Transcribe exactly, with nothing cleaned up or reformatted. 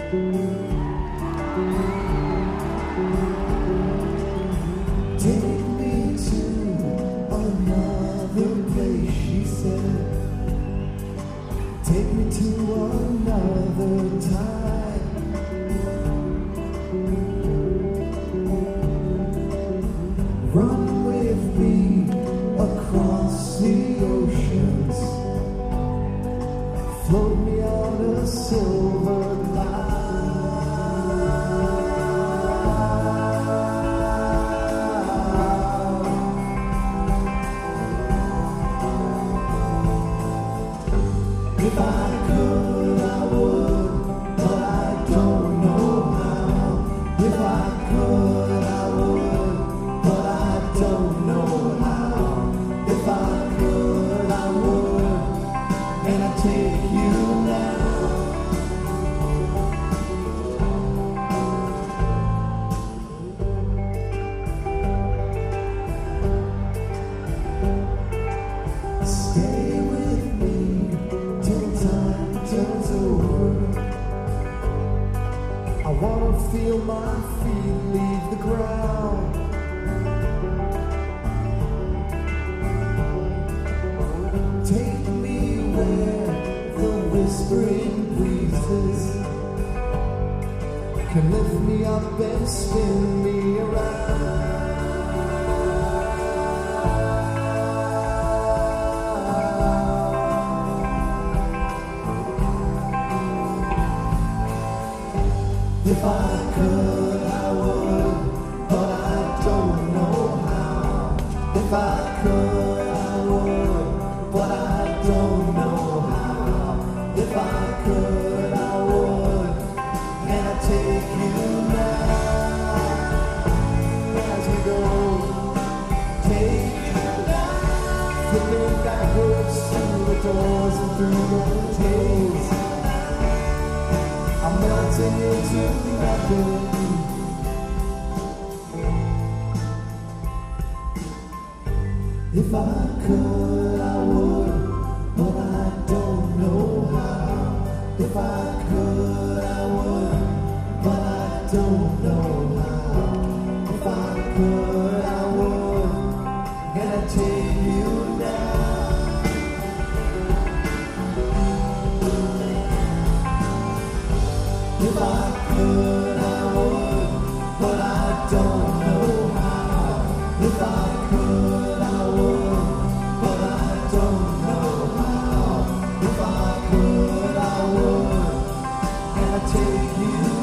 Take me to another place, she said. Take me to another time. Run with me across the oceans. Float me on a silver cloud. If I could, I would, but I don't know how. If I could, I would, but I don't know how. If I could, I would, and I'd take you now. Stay with me till time turns over. I wanna feel my feet leave the ground. Take me where the whispering breezes can lift me up and spin me around. If I could, I would, but I don't know how. If I could, I would, but I don't know how. If I could, I would, and I'd take you now. As we go, take you now. Flipping backwards through the doors and through the days. I'm melting into nothing. If I could, I would, but I don't know how. If I could, I would, but I don't know how. If I could, I would, and I'd take you now. If I could, I would, but I don't know how. If I could, I would, but I don't know how. If I could, I would, and I'd take you